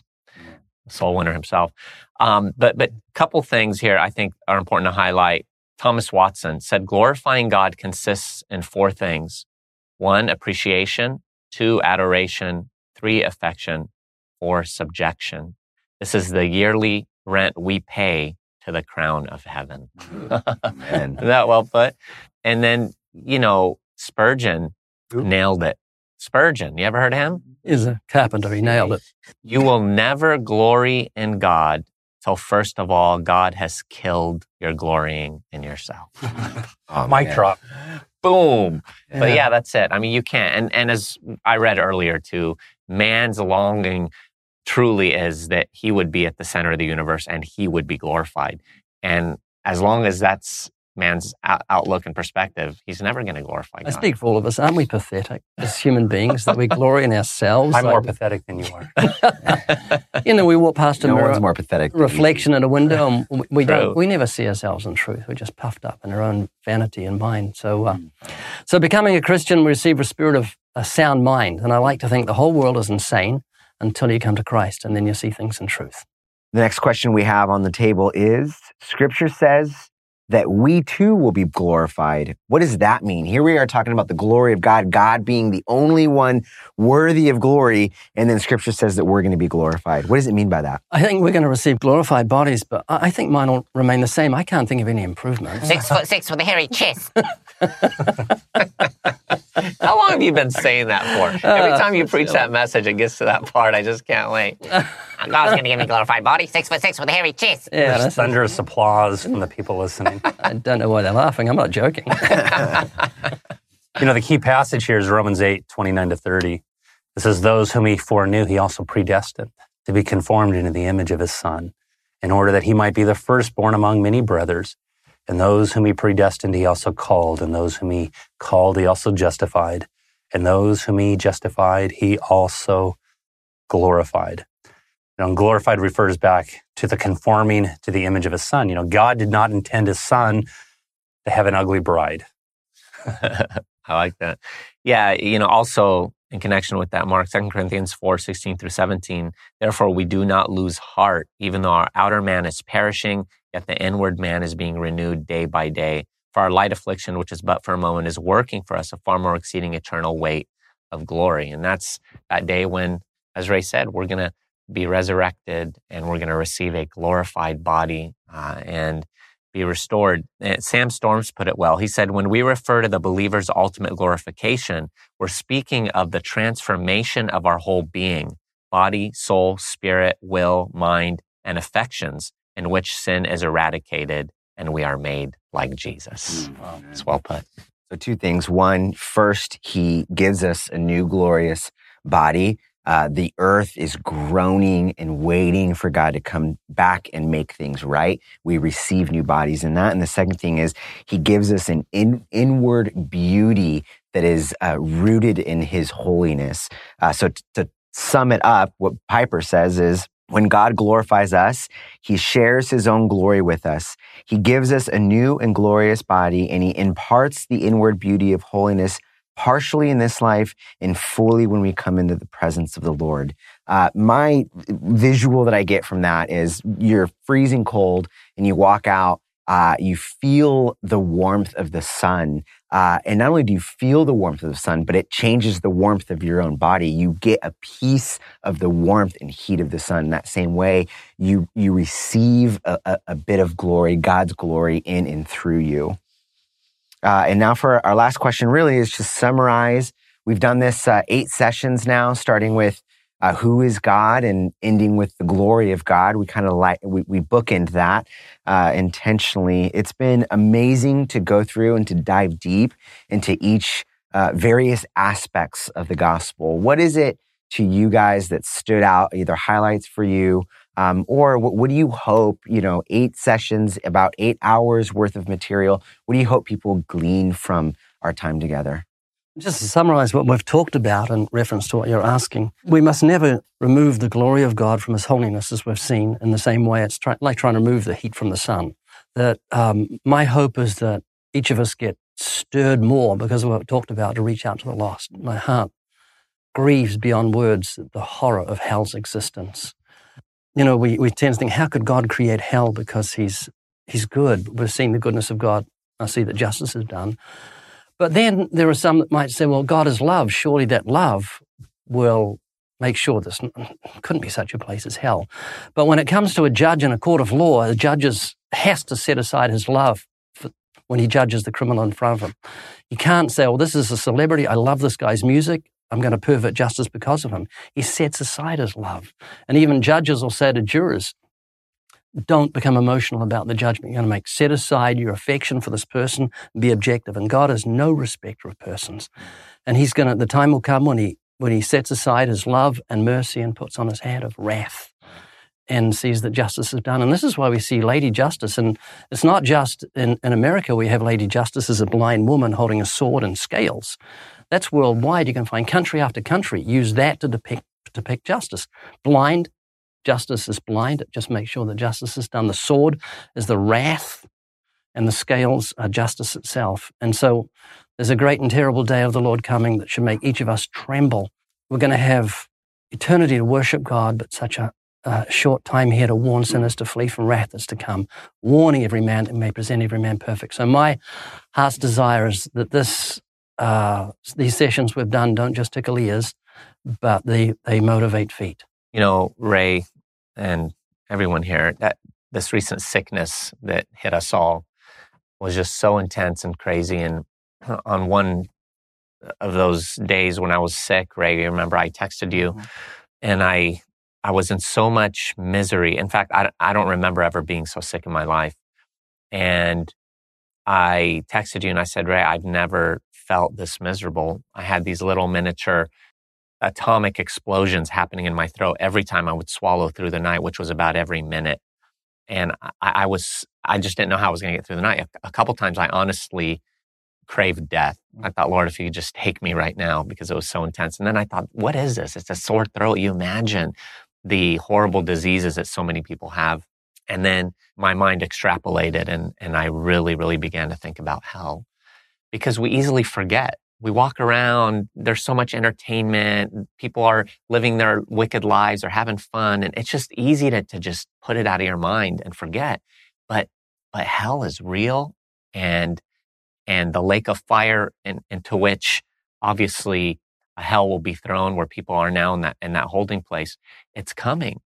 A: Soul winner himself. Um, but but a couple things here I think are important to highlight. Thomas Watson said, glorifying God consists in four things. One, appreciation. Two, adoration. Three, affection. Four, subjection. This is the yearly rent we pay to the crown of heaven. Isn't that well put? And then, you know, Spurgeon Ooh. nailed it. Spurgeon, you ever heard of him?
C: He's a carpenter. He nailed it.
A: You will never glory in God till first of all, God has killed your glorying in yourself.
G: Oh, mic drop.
A: Boom. Yeah. But yeah, that's it. I mean, you can't. And, and as I read earlier too, man's longing truly is that he would be at the center of the universe and he would be glorified. And as long as that's man's outlook and perspective, he's never going to glorify God.
C: I speak for all of us. Aren't we pathetic as human beings that we glory in ourselves?
G: I'm like, more pathetic than you are.
C: You know, we walk past a
F: no
C: mirror,
F: one's more pathetic
C: reflection in a window, and we, we don't. We never see ourselves in truth. We're just puffed up in our own vanity and mind. So, uh, so becoming a Christian, we receive a spirit of a sound mind. And I like to think the whole world is insane until you come to Christ, and then you see things in truth.
F: The next question we have on the table is, Scripture says that we too will be glorified. What does that mean? Here we are talking about the glory of God, God being the only one worthy of glory, and then Scripture says that we're going to be glorified. What does it mean by that?
C: I think we're going to receive glorified bodies, but I think mine will remain the same. I can't think of any improvements.
I: Six foot six with a hairy chest.
A: How long have you been saying that for? Every time you preach that message, it gets to that part. I just can't wait.
I: God's going to give me a glorified body. Six foot six with a hairy chest.
C: Yeah,
G: There's thunderous applause from the people listening.
C: I don't know why they're laughing. I'm not joking.
G: You know, the key passage here is Romans eight, twenty-nine to thirty. It says, those whom he foreknew, he also predestined to be conformed into the image of his Son, in order that he might be the firstborn among many brothers. And those whom he predestined, he also called. And those whom he called, he also justified. And those whom he justified, he also glorified. You know, and glorified refers back to the conforming to the image of his Son. You know, God did not intend his Son to have an ugly bride.
A: I like that. Yeah, you know, also in connection with that, Mark, Second Corinthians four, sixteen through seventeen, therefore we do not lose heart, even though our outer man is perishing, yet the inward man is being renewed day by day. For our light affliction, which is but for a moment, is working for us a far more exceeding eternal weight of glory. And that's that day when, as Ray said, we're going to be resurrected and we're going to receive a glorified body uh, and be restored. And Sam Storms put it well. He said, when we refer to the believer's ultimate glorification, we're speaking of the transformation of our whole being, body, soul, spirit, will, mind, and affections, in which sin is eradicated and we are made like Jesus. Wow. It's well put.
F: So two things. One, first, he gives us a new glorious body. Uh, the earth is groaning and waiting for God to come back and make things right. We receive new bodies in that. And the second thing is he gives us an in, inward beauty that is uh, rooted in his holiness. Uh, so t- to sum it up, what Piper says is, when God glorifies us, he shares his own glory with us. He gives us a new and glorious body, and he imparts the inward beauty of holiness partially in this life and fully when we come into the presence of the Lord. Uh, my visual that I get from that is you're freezing cold and you walk out, uh, you feel the warmth of the sun. Uh, and not only do you feel the warmth of the sun, but it changes the warmth of your own body. You get a piece of the warmth and heat of the sun. In that same way, you, you receive a, a, a bit of glory, God's glory in and through you. Uh, and now for our last question really is just summarize. We've done this uh, eight sessions now, starting with uh, who is God and ending with the glory of God. We kind of like, we, we bookend that uh, intentionally. It's been amazing to go through and to dive deep into each uh, various aspects of the gospel. What is it to you guys that stood out, either highlights for you, Um, or what, what do you hope, you know, eight sessions, about eight hours worth of material, what do you hope people glean from our time together?
C: Just to summarize what we've talked about in reference to what you're asking, we must never remove the glory of God from his holiness, as we've seen, in the same way it's try- like trying to remove the heat from the sun. That um, my hope is that each of us get stirred more because of what we talked about to reach out to the lost. My heart grieves beyond words at the horror of hell's existence. You know, we, we tend to think, how could God create hell because he's he's good? We've seen the goodness of God. I see that justice is done. But then there are some that might say, well, God is love. Surely that love will make sure this couldn't be such a place as hell. But when it comes to a judge in a court of law, the judge has to set aside his love for, when he judges the criminal in front of him. He can't say, well, this is a celebrity. I love this guy's music. I'm going to pervert justice because of him. He sets aside his love. And even judges will say to jurors, don't become emotional about the judgment you're going to make. Set aside your affection for this person and be objective. And God is no respecter of persons. And he's going to, the time will come when he, when he sets aside his love and mercy and puts on his hat of wrath and sees that justice is done. And this is why we see Lady Justice. And it's not just in, in America we have Lady Justice as a blind woman holding a sword and scales. That's worldwide. You can find country after country use that to depict, depict justice. Blind, justice is blind. It just makes sure that justice is done. The sword is the wrath, and the scales are justice itself. And so there's a great and terrible day of the Lord coming that should make each of us tremble. We're going to have eternity to worship God, but such a, uh, short time here to warn sinners to flee from wrath that's to come, warning every man and may present every man perfect. So my heart's desire is that this uh, these sessions we've done don't just tickle ears, but they, they motivate feet.
A: You know, Ray and everyone here, that this recent sickness that hit us all was just so intense and crazy. And on one of those days when I was sick, Ray, you remember I texted you, mm-hmm. and I I was in so much misery. In fact, I, I don't remember ever being so sick in my life. And I texted you and I said, Ray, I've never felt this miserable. I had these little miniature atomic explosions happening in my throat every time I would swallow through the night, which was about every minute. And I, I was, I just didn't know how I was going to get through the night. A, a couple times I honestly craved death. I thought, Lord, if you could just take me right now, because it was so intense. And then I thought, what is this? It's a sore throat. You imagine the horrible diseases that so many people have. And then my mind extrapolated, and, and I really, really began to think about hell, because we easily forget. We walk around, there's so much entertainment, people are living their wicked lives, they're having fun, and it's just easy to, to just put it out of your mind and forget. But but hell is real, and and the lake of fire in, into which obviously a hell will be thrown, where people are now in that in that holding place, it's coming.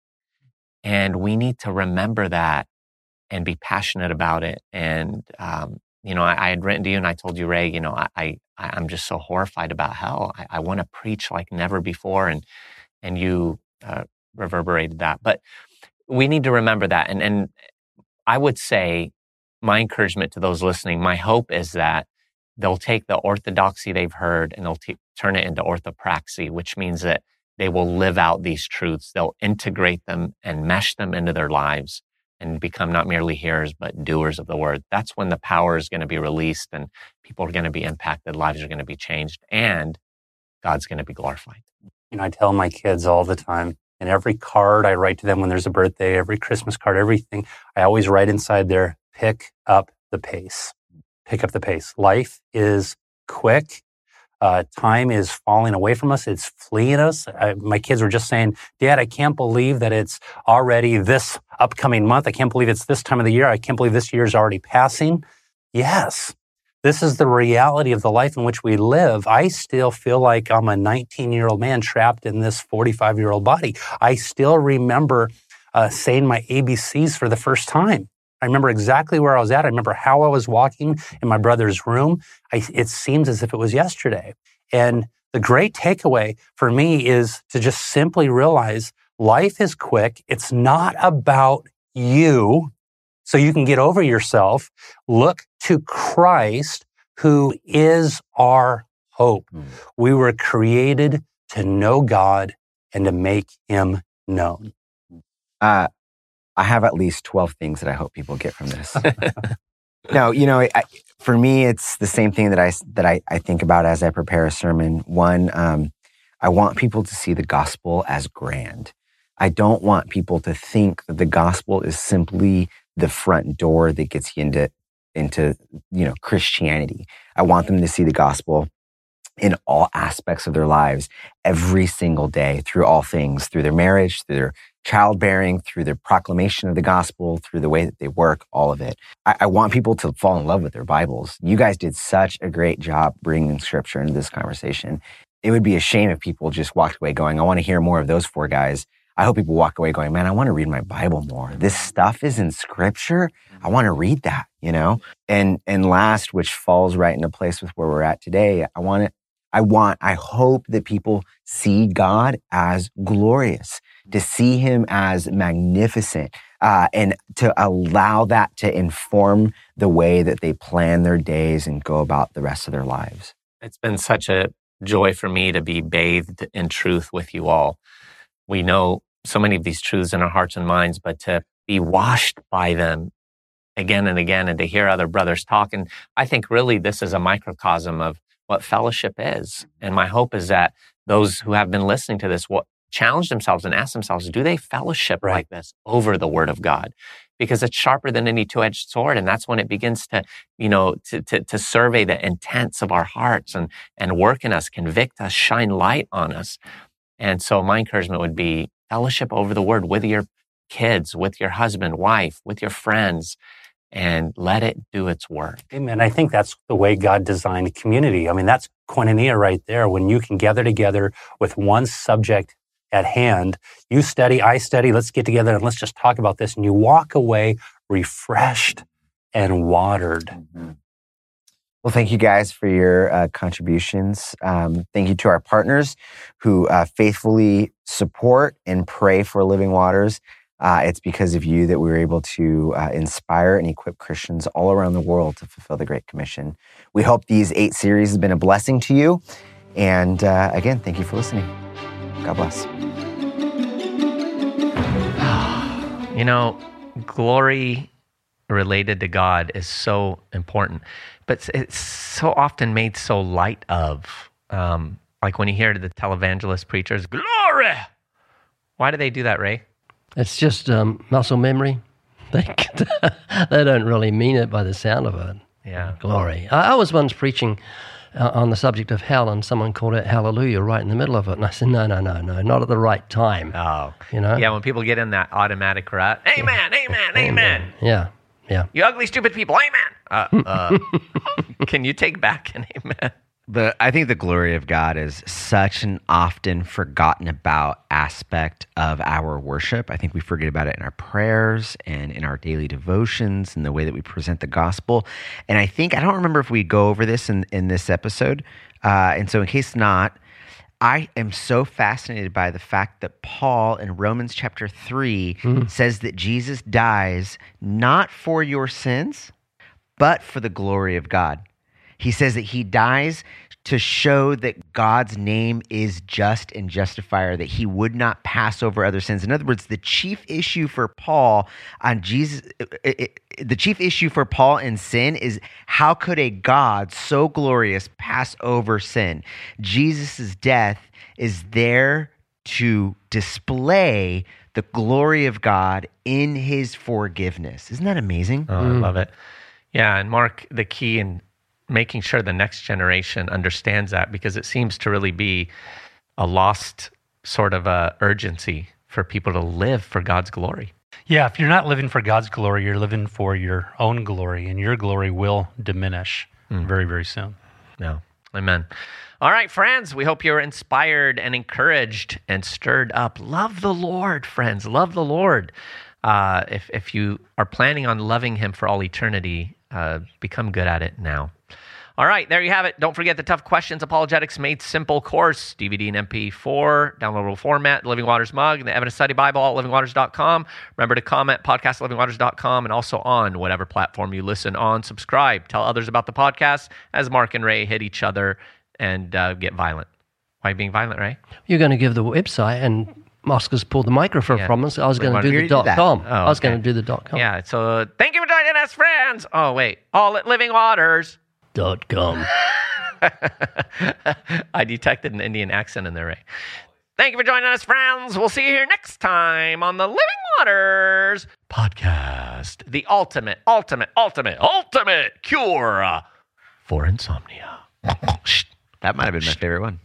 A: And we need to remember that and be passionate about it. And um, you know, I, I had written to you and I told you, Ray, you know, I, I I'm just so horrified about hell. I, I want to preach like never before, and and you uh, reverberated that. But we need to remember that. And and I would say, my encouragement to those listening, my hope is that they'll take the orthodoxy they've heard and they'll t- turn it into orthopraxy, which means that they will live out these truths. They'll integrate them and mesh them into their lives and become not merely hearers, but doers of the word. That's when the power is going to be released, and people are going to be impacted, lives are going to be changed, and God's going to be glorified.
G: You know, I tell my kids all the time, and every card I write to them when there's a birthday, every Christmas card, everything, I always write inside there, pick up the pace. Pick up the pace. Life is quick. Uh, time is falling away from us. It's fleeing us. I, my kids were just saying, Dad, I can't believe that it's already this upcoming month. I can't believe it's this time of the year. I can't believe this year is already passing. Yes, this is the reality of the life in which we live. I still feel like I'm a nineteen-year-old man trapped in this forty-five-year-old body. I still remember uh, saying my A B Cs for the first time. I remember exactly where I was at. I remember how I was walking in my brother's room. I, it seems as if it was yesterday. And the great takeaway for me is to just simply realize life is quick. It's not about you, so you can get over yourself. Look to Christ, who is our hope. Mm. We were created to know God and to make him known.
F: Uh, I have at least twelve things that I hope people get from this. No, you know, I, for me, it's the same thing that I, that I, I think about as I prepare a sermon. One, um, I want people to see the gospel as grand. I don't want people to think that the gospel is simply the front door that gets you into, into, you know, Christianity. I want them to see the gospel in all aspects of their lives, every single day, through all things, through their marriage, through their childbearing, through their proclamation of the gospel, through the way that they work, all of it. I, I want people to fall in love with their Bibles. You guys did such a great job bringing scripture into this conversation. It would be a shame if people just walked away going, I want to hear more of those four guys. I hope people walk away going, man, I want to read my Bible more. This stuff is in scripture. I want to read that, you know? And, and last, which falls right into place with where we're at today, I want to I want, I hope that people see God as glorious, to see him as magnificent, uh, and to allow that to inform the way that they plan their days and go about the rest of their lives.
A: It's been such a joy for me to be bathed in truth with you all. We know so many of these truths in our hearts and minds, but to be washed by them again and again and to hear other brothers talk. And I think really this is a microcosm of what fellowship is. And my hope is that those who have been listening to this will challenge themselves and ask themselves, do they fellowship right. like this over the word of God? Because it's sharper than any two-edged sword. And that's when it begins to, you know, to, to, to survey the intents of our hearts and, and work in us, convict us, shine light on us. And so my encouragement would be fellowship over the word with your kids, with your husband, wife, with your friends, and let it do its work.
G: Amen. I think that's the way God designed community. I mean, that's koinonia right there. When you can gather together with one subject at hand, you study, I study, let's get together and let's just talk about this. And you walk away refreshed and watered.
F: Mm-hmm. Well, thank you guys for your uh, contributions. Um, thank you to our partners who uh, faithfully support and pray for Living Waters. Uh, it's because of you that we were able to uh, inspire and equip Christians all around the world to fulfill the Great Commission. We hope these eight series have been a blessing to you. And uh, again, thank you for listening. God bless.
B: You know, glory related to God is so important, but it's so often made so light of. Um, like when you hear the televangelist preachers, glory! Why do they do that, Ray?
C: It's just um, muscle memory. They, they don't really mean it by the sound of it.
B: Yeah.
C: Glory. I, I was once preaching uh, on the subject of hell, and someone called it hallelujah right in the middle of it. And I said, no, no, no, no, not at the right time.
B: Oh.
C: You know?
B: Yeah, when people get in that automatic rut, amen, amen, amen.
C: Yeah, yeah.
B: You ugly, stupid people, amen. Uh, uh, can you take back an amen?
D: The, I think the glory of God is such an often forgotten about aspect of our worship. I think we forget about it in our prayers and in our daily devotions and the way that we present the gospel. And I think, I don't remember if we go over this in, in this episode. Uh, and so in case not, I am so fascinated by the fact that Paul in Romans chapter three mm. says that Jesus dies not for your sins, but for the glory of God. He says that he dies to show that God's name is just and justifier, that he would not pass over other sins. In other words, the chief issue for Paul on Jesus, it, it, the chief issue for Paul in sin is how could a God so glorious pass over sin? Jesus' death is there to display the glory of God in his forgiveness. Isn't that amazing?
B: Oh, I love it. Yeah, and Mark, the key in making sure the next generation understands that, because it seems to really be a lost sort of a urgency for people to live for God's glory.
E: Yeah, if you're not living for God's glory, you're living for your own glory, and your glory will diminish mm. very, very soon.
B: Yeah, amen. All right, friends, we hope you're inspired and encouraged and stirred up. Love the Lord, friends. Love the Lord. Uh, if, if you are planning on loving him for all eternity, uh, become good at it now. All right, there you have it. Don't forget the Tough Questions Apologetics Made Simple course, D V D and M P four, downloadable format, the Living Waters mug, the Evidence Study Bible, all at living waters dot com. Remember to comment, podcast at living waters dot com, and also on whatever platform you listen on. Subscribe. Tell others about the podcast as Mark and Ray hit each other and uh, get violent. Why are you being violent, Ray?
C: You're going to give the website, and Oscar's pulled the microphone yeah. from us. I was going to do the dot com.
B: Oh,
C: I was
B: okay.
C: going to do the dot com.
B: Yeah, so thank you for joining us, friends. Oh, wait. All at Living Waters.
C: Dot com.
B: I detected an Indian accent in there, Ray. Thank you for joining us, friends. We'll see you here next time on the Living Waters podcast. The ultimate, ultimate, ultimate, ultimate cure for insomnia.
D: That might have been my favorite one.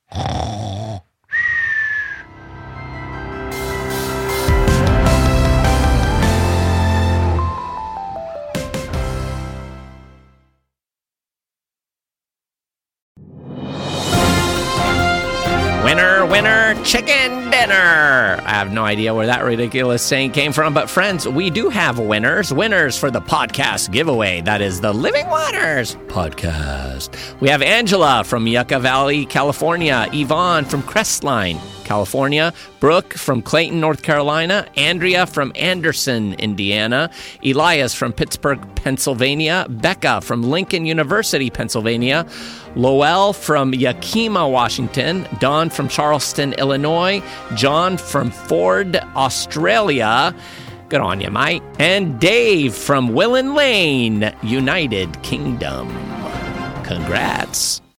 A: Winner, winner, chicken dinner. I have no idea where that ridiculous saying came from, but friends, we do have winners. Winners for the podcast giveaway. That is the Living Waters podcast. We have Angela from Yucca Valley, California. Yvonne from Crestline, California. Brooke from Clayton, North Carolina. Andrea from Anderson, Indiana. Elias from Pittsburgh, Pennsylvania. Becca from Lincoln University, Pennsylvania. Lowell from Yakima, Washington. Don from Charleston, Illinois. John from Ford, Australia. Good on you, mate. And Dave from Willen Lane, United Kingdom. Congrats.